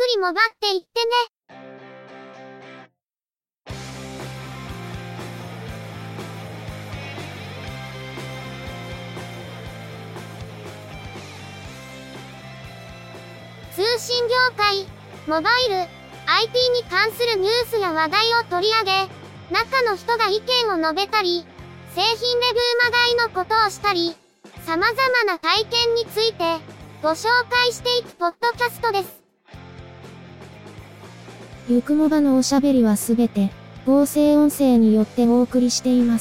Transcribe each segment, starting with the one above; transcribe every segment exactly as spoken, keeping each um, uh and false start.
りもばっていってね。通信業界、モバイル、アイティー に関するニュースや話題を取り上げ、中の人が意見を述べたり、製品レビューまがいのことをしたり、様々な体験についてご紹介していくポッドキャストです。 ゆくもばのおしゃべりはすべて合成音声によってお送りしています。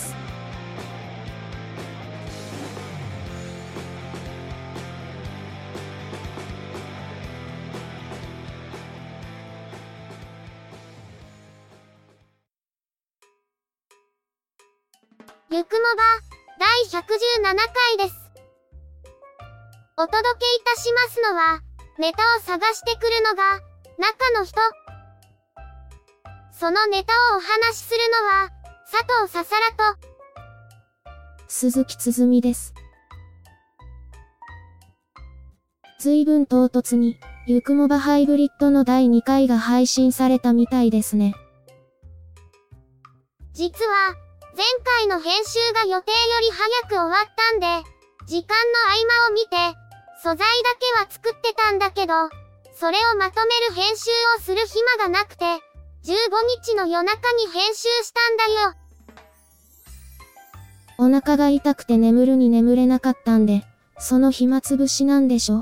ゆくもばだいひゃくじゅうななかいです。お届けいたしますのは、ネタを探してくるのが中の人。そのネタをお話しするのは佐藤ささらと鈴木つづみです。随分唐突にゆくもばハイブリッドのだいにかいが配信されたみたいですね。 実は前回の編集が予定より早く終わったんで、時間の合間を見て素材だけは作ってたんだけど、それをまとめる編集をする暇がなくて、じゅうごにちの夜中に編集したんだよ。 お腹が痛くて眠るに眠れなかったんで、その暇つぶしなんでしょ。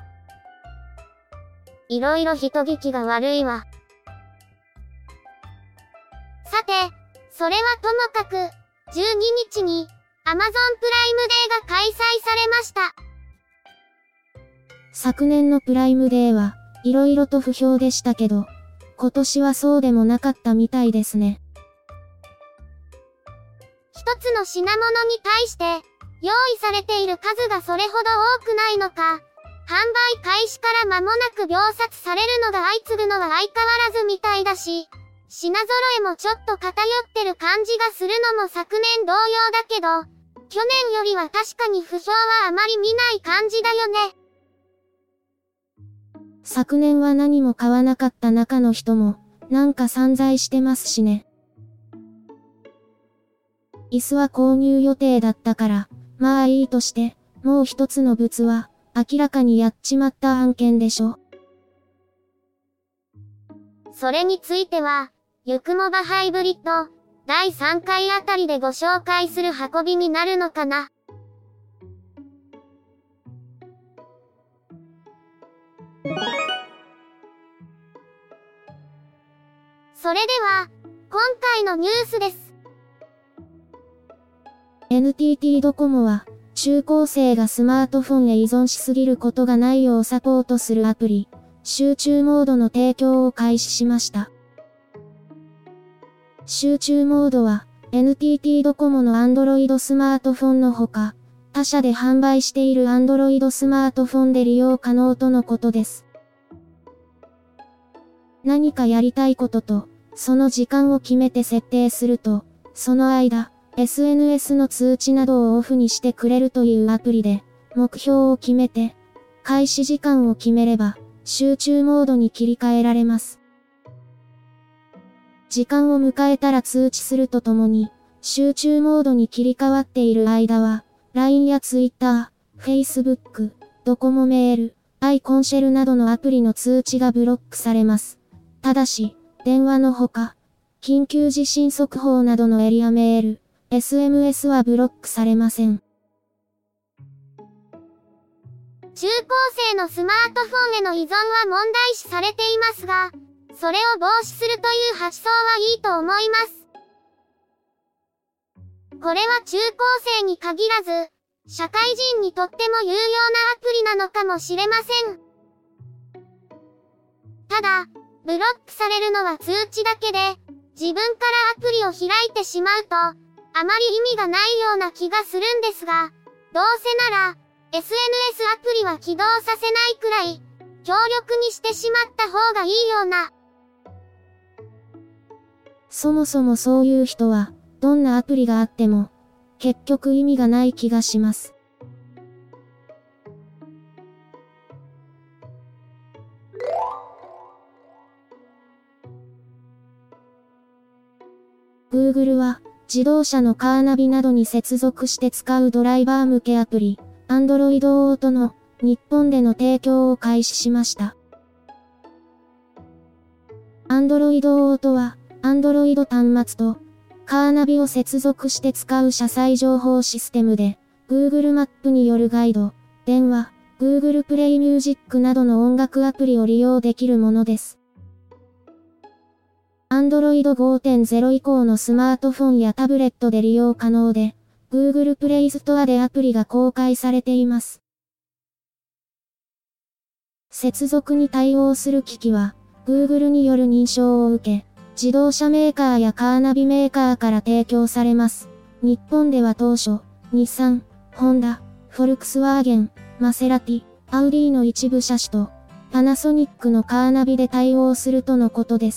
いろいろ人聞きが悪いわ。さて、それはともかく、じゅうににちに アマゾン プライムデーが開催されました。 昨年のプライムデーはいろいろと不評でしたけど、今年はそうでもなかったみたいですね。 一つの品物に対して用意されている数がそれほど多くないのか、販売開始から間もなく秒殺されるのが相次ぐのは相変わらずみたいだし、品揃えもちょっと偏ってる感じがするのも昨年同様だけど、去年よりは確かに不評はあまり見ない感じだよね。 昨年は何も買わなかった中の人も、なんか散財してますしね。椅子は購入予定だったから、まあいいとして、もう一つの物は、明らかにやっちまった案件でしょ。 それについては、ゆくもばハイブリッド、だいさんかいあたりでご紹介する運びになるのかな。それでは、今回のニュースです。 エヌティーティー ドコモは、中高生がスマートフォンへ依存しすぎることがないようサポートするアプリ、集中モードの提供を開始しました。集中モードは、エヌティーティー ドコモの Android スマートフォンのほか、他社で販売している Android スマートフォンで利用可能とのことです。何かやりたいことと、その時間を決めて設定すると、その間、エスエヌエス の通知などをオフにしてくれるというアプリで、目標を決めて、開始時間を決めれば、集中モードに切り替えられます。時間を迎えたら通知するとともに、集中モードに切り替わっている間は、ライン や Twitter、Facebook、ドコモメール、アイコンシェルなどのアプリの通知がブロックされます。ただし、電話のほか、緊急地震速報などのエリアメール、エスエムエス はブロックされません。 中高生のスマートフォンへの依存は問題視されていますが、それを防止するという発想はいいと思います。これは中高生に限らず、社会人にとっても有用なアプリなのかもしれません。ただ、ブロックされるのは通知だけで、自分からアプリを開いてしまうと、あまり意味がないような気がするんですが、どうせなら、エスエヌエス アプリは起動させないくらい、強力にしてしまった方がいいような。 そもそもそういう人は、どんなアプリがあっても、結局意味がない気がします。 Google は、自動車のカーナビなどに接続して使うドライバー向けアプリ、Android Auto の日本での提供を開始しました。Android Auto は、Android 端末とカーナビを接続して使う車載情報システムで、Google マップによるガイド、電話、Google Play Music などの音楽アプリを利用できるものです。Android ごてんゼロ 以降のスマートフォンやタブレットで利用可能で、Google Play Store でアプリが公開されています。接続に対応する機器は、Google による認証を受け、自動車メーカーやカーナビメーカーから提供されます。日本では当初、日産、ホンダ、フォルクスワーゲン、マセラティ、アウディの一部車種と、パナソニックのカーナビで対応するとのことです。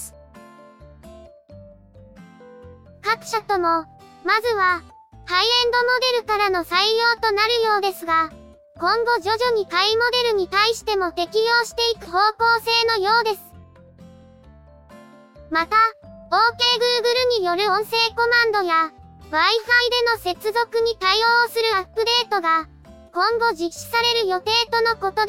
各社とも、まずは、ハイエンドモデルからの採用となるようですが、今後徐々に下位モデルに対しても適用していく方向性のようです。また、OKGoogle による音声コマンドや、Wi-Fi での接続に対応するアップデートが、今後実施される予定とのことです。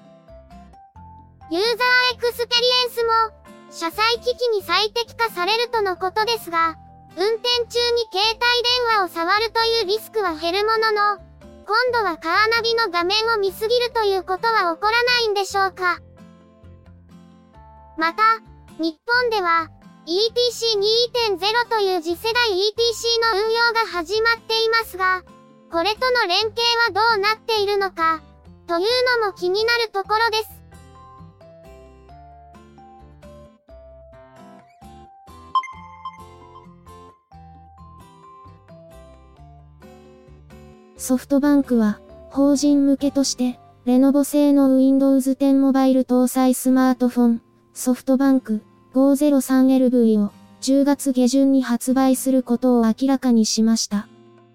ユーザーエクスペリエンスも、車載機器に最適化されるとのことですが、運転中に携帯電話を触るというリスクは減るものの、今度はカーナビの画面を見すぎるということは起こらないんでしょうか。また、日本では、イーティーシーにてんゼロ という次世代 イーティーシー の運用が始まっていますが、これとの連携はどうなっているのか、というのも気になるところです。 ソフトバンクは、法人向けとして、レノボ製の ウィンドウズテン モバイル搭載スマートフォン、ソフトバンク ごひゃくさんエルブイ をじゅうがつげじゅんに発売することを明らかにしました。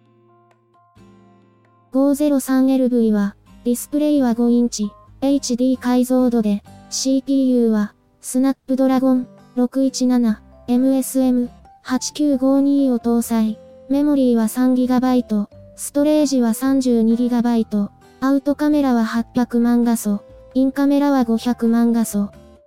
ごひゃくさんエルブイ は、ディスプレイはごインチ、エイチディー 解像度で、シーピーユー は、スナップドラゴンろくいちなな、エムエスエムはちきゅうごに を搭載、メモリーは さんギガバイト、ストレージは さんじゅうにギガバイト、アウトカメラははっぴゃくまん画素、インカメラはごひゃくまん画素。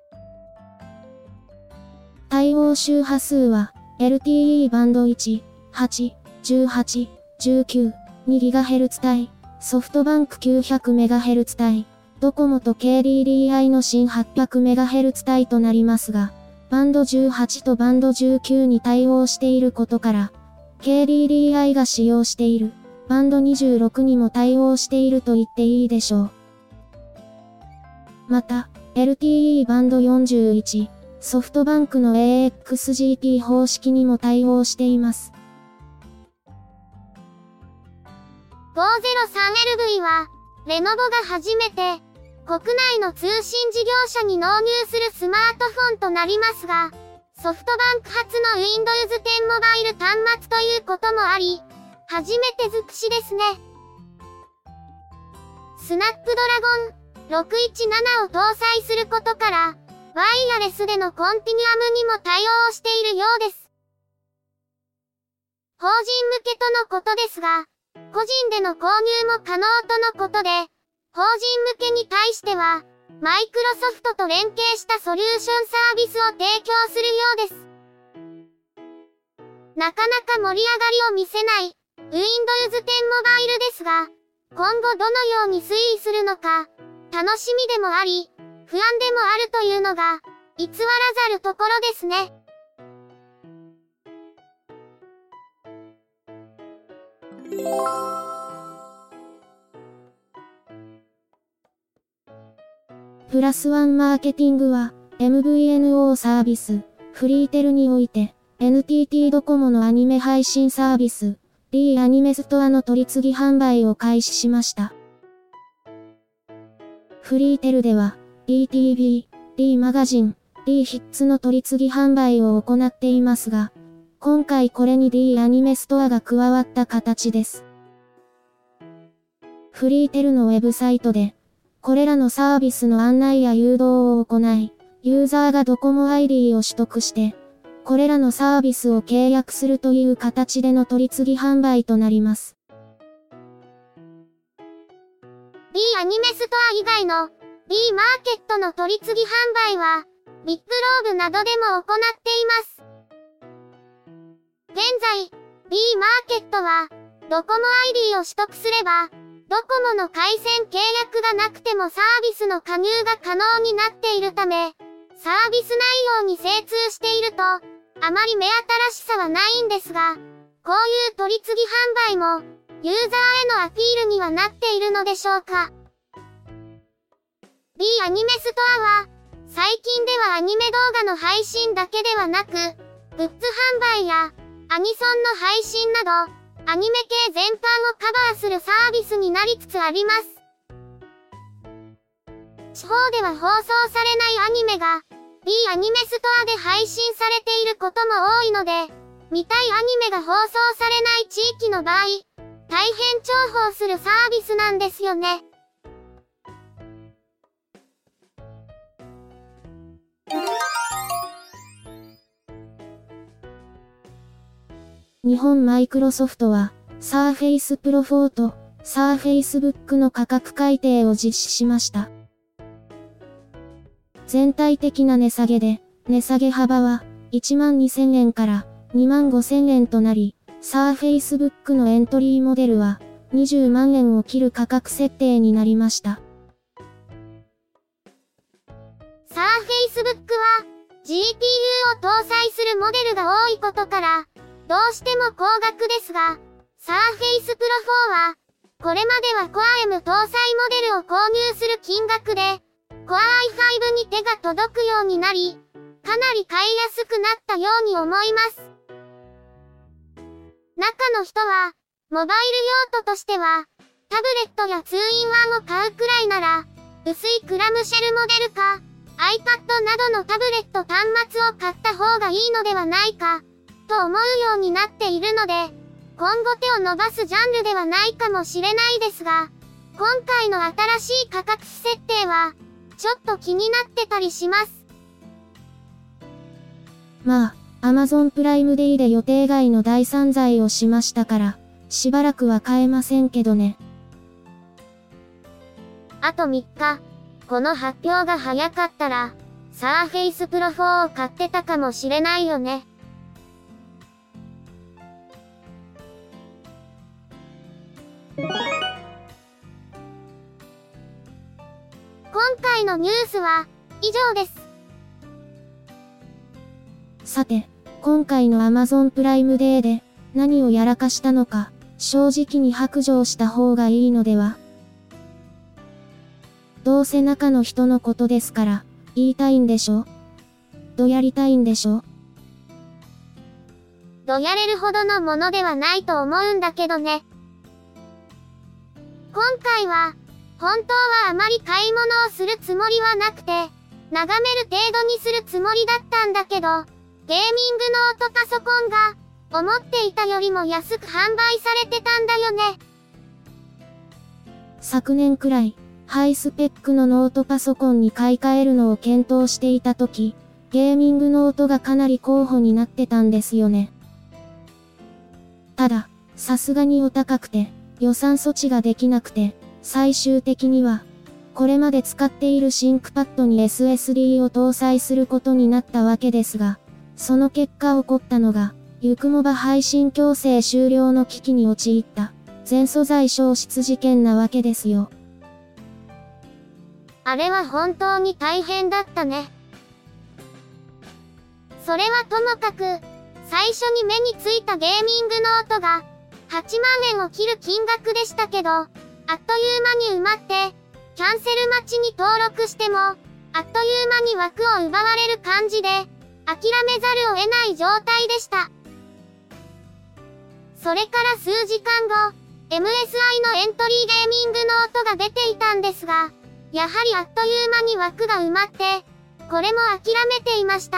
対応周波数は、エルティーイー バンドいち、はち、じゅうはち、じゅうきゅう、にギガヘルツ 帯、ソフトバンク きゅうひゃくメガヘルツ 帯、ドコモと ケーディーディーアイ の新 はっぴゃくメガヘルツ 帯となりますが、バンドじゅうはちとバンドじゅうきゅうに対応していることから、ケーディーディーアイ が使用している、バンドにじゅうろくにも対応していると言っていいでしょう。また、エルティーイー バンドよんじゅういち、ソフトバンクの エーエックスジーピー 方式にも対応しています。 ごひゃくさんエルブイ は、レノボが初めて、国内の通信事業者に納入するスマートフォンとなりますが、ソフトバンク初の ウィンドウズテン モバイル端末ということもあり、初めて尽くしですね。スナップドラゴンろくいちななを搭載することから、ワイヤレスでのコンティニアムにも対応しているようです。法人向けとのことですが、個人での購入も可能とのことで、法人向けに対しては、マイクロソフトと連携したソリューションサービスを提供するようです。なかなか盛り上がりを見せない、ウィンドウズテン モバイルですが、今後どのように推移するのか、楽しみでもあり、不安でもあるというのが、偽らざるところですね。 プラスワンマーケティングは、エムブイエヌオー サービス、フリーテルにおいて、エヌティーティー ドコモのアニメ配信サービス、D アニメストアの取り次ぎ販売を開始しました。フリーテルでは、ディーティービー、D マガジン、D ヒッツの取り次ぎ販売を行っていますが、今回これに D アニメストアが加わった形です。フリーテルのウェブサイトで、これらのサービスの案内や誘導を行い、ユーザーがドコモ アイディー を取得して、 これらのサービスを契約するという形での取り次ぎ販売となります。 B アニメストア以外の B マーケットの取り次ぎ販売は、ビッグローブなどでも行っています。現在、B マーケットは、ドコモ アイディー を取得すれば、ドコモの回線契約がなくてもサービスの加入が可能になっているため、サービス内容に精通していると、あまり目新しさはないんですが、こういう取り次ぎ販売も、ユーザーへのアピールにはなっているのでしょうか。B アニメストアは、最近ではアニメ動画の配信だけではなく、グッズ販売や、アニソンの配信など、アニメ系全般をカバーするサービスになりつつあります。地方では放送されないアニメが、B アニメストアで配信されていることも多いので、見たいアニメが放送されない地域の場合、大変重宝するサービスなんですよね。 日本マイクロソフトは、Surface Pro フォーと Surface Book の価格改定を実施しました。全体的な値下げで、値下げ幅はいちまんにせんえんからにまんごせんえんとなり、Surface Book のエントリーモデルはにじゅうまんえんを切る価格設定になりました。 Surface Book は ジーピーユー を搭載するモデルが多いことから、どうしても高額ですが、Surface Pro フォーは、これまでは Core エム 搭載モデルを購入する金額で、Core アイファイブ に手が届くようになり、かなり買いやすくなったように思います。中の人は、モバイル用途としては、タブレットやツーインワンを買うくらいなら、薄いクラムシェルモデルか、iPad などのタブレット端末を買った方がいいのではないか、と思うようになっているので、今後手を伸ばすジャンルではないかもしれないですが、今回の新しい価格設定は、ちょっと気になってたりします。 まあ、Amazon プライムデイで予定外の大散財をしましたから、しばらくは買えませんけどね。 あとみっか、この発表が早かったら、Surface Pro フォーを買ってたかもしれないよね。今回のニュースは以上です。 さて、今回の Amazon プライムデーで何をやらかしたのか、正直に白状した方がいいのでは。どうせ中の人のことですから、言いたいんでしょ？どやりたいんでしょ？ どやれるほどのものではないと思うんだけどね。今回は、本当はあまり買い物をするつもりはなくて、眺める程度にするつもりだったんだけど、ゲーミングノートパソコンが、思っていたよりも安く販売されてたんだよね。 昨年くらい、ハイスペックのノートパソコンに買い替えるのを検討していたとき、ゲーミングノートがかなり候補になってたんですよね。ただ、さすがにお高くて、予算措置ができなくて、最終的には、これまで使っているシンクパッドに エスエスディー を搭載することになったわけですが、その結果起こったのが、ゆくもば配信強制終了の危機に陥った、全素材消失事件なわけですよ。 あれは本当に大変だったね。それはともかく、最初に目についたゲーミングノートが、はちまんえんを切る金額でしたけど、あっという間に埋まって、キャンセル待ちに登録しても、あっという間に枠を奪われる感じで、諦めざるを得ない状態でした。それから数時間後、エムエスアイ のエントリーゲーミングノートが出ていたんですが、やはりあっという間に枠が埋まって、これも諦めていました。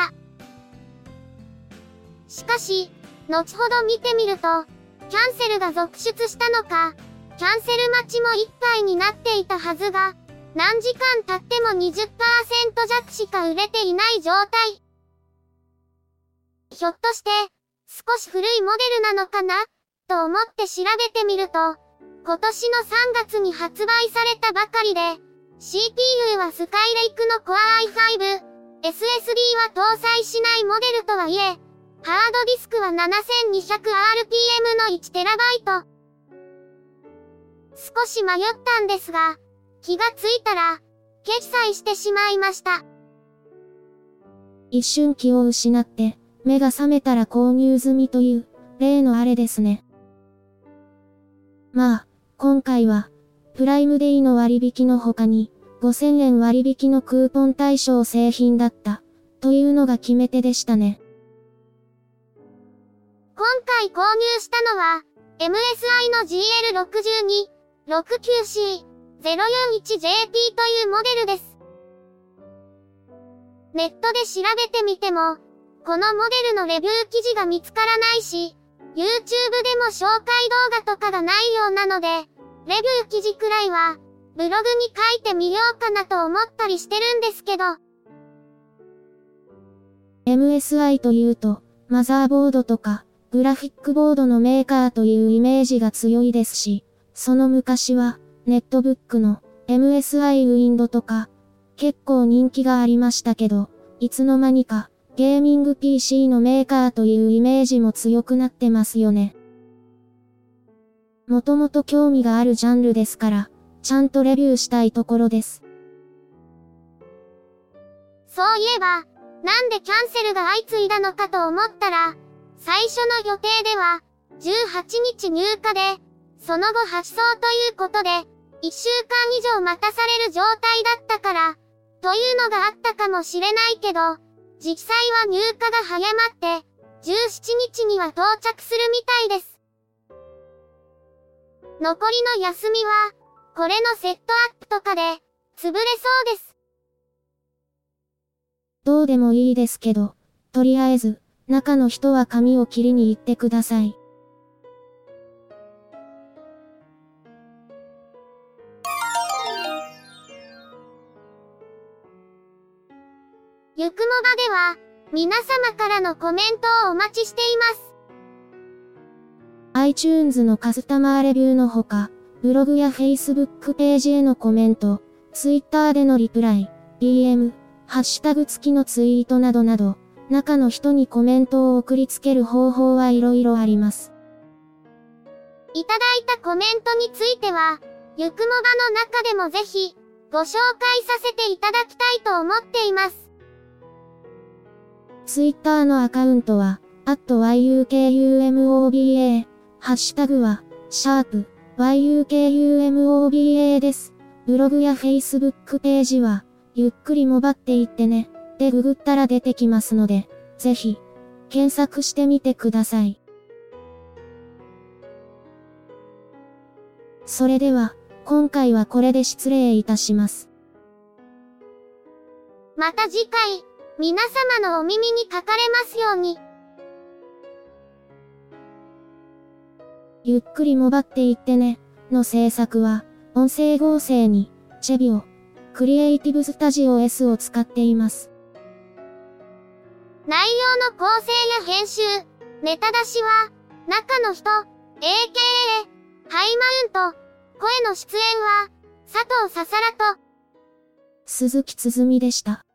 しかし、後ほど見てみると、キャンセルが続出したのか、キャンセル待ちもいっぱいになっていたはずが、何時間経っても にじゅっパーセント 弱しか売れていない状態。 ひょっとして、少し古いモデルなのかなと思って調べてみると、今年のさんがつに発売されたばかりで、シーピーユー はスカイレイクの Core アイファイブ、エスエスディー は搭載しないモデルとはいえ、ハードディスクは ななせんにひゃくアールピーエム の いちテラバイト。少し迷ったんですが、気がついたら、決済してしまいました。 一瞬気を失って、目が覚めたら購入済みという、例のあれですね。まあ、今回は、プライムデイの割引の他に、ごせんえん割引のクーポン対象製品だった、というのが決め手でしたね。 今回購入したのは、エムエスアイ の ジーエルろくじゅうに、ろくきゅうシー、ゼロよんいちジェーピー というモデルです。ネットで調べてみても、このモデルのレビュー記事が見つからないし、YouTube でも紹介動画とかがないようなので、レビュー記事くらいは、ブログに書いてみようかなと思ったりしてるんですけど。 エムエスアイ というと、マザーボードとか、グラフィックボードのメーカーというイメージが強いですし、その昔は、ネットブックの エムエスアイ ウィンドとか、結構人気がありましたけど、いつの間にか、ゲーミング ピーシー のメーカーというイメージも強くなってますよね。もともと興味があるジャンルですから、ちゃんとレビューしたいところです。 そういえば、なんでキャンセルが相次いだのかと思ったら、最初の予定では、じゅうはちにち入荷で、その後発送ということで、いっしゅうかん以上待たされる状態だったから、というのがあったかもしれないけど、実際は入荷が早まって、じゅうしちにちには到着するみたいです。残りの休みは、これのセットアップとかで、潰れそうです。 どうでもいいですけど、とりあえず、中の人は髪を切りに行ってください。 ゆくもばでは、皆様からのコメントをお待ちしています。 iTunes のカスタマーレビューのほか、ブログや Facebook ページへのコメント、Twitter でのリプライ、ディーエム、ハッシュタグ付きのツイートなどなど、中の人にコメントを送りつける方法はいろいろあります。 いただいたコメントについては、ゆくもばの中でもぜひ、ご紹介させていただきたいと思っています。 Twitter のアカウントは、アットワイユーケーユーエムオービーエー、ハッシュタグは、シャープ、ワイユーケーユーエムオービーエー です。ブログや Facebook ページは、ゆっくりもばっていってね、でググったら出てきますので、ぜひ、検索してみてください。それでは、今回はこれで失礼いたします。 また次回、皆様のお耳にかかれますように。 ゆっくりもばっていってね、の制作は、音声合成に、チェビオ、クリエイティブスタジオ エス を使っています。 内容の構成や編集、ネタ出しは、中の人、エーケーエー、ハイマウント、声の出演は、佐藤ささらと、 鈴木つづみでした。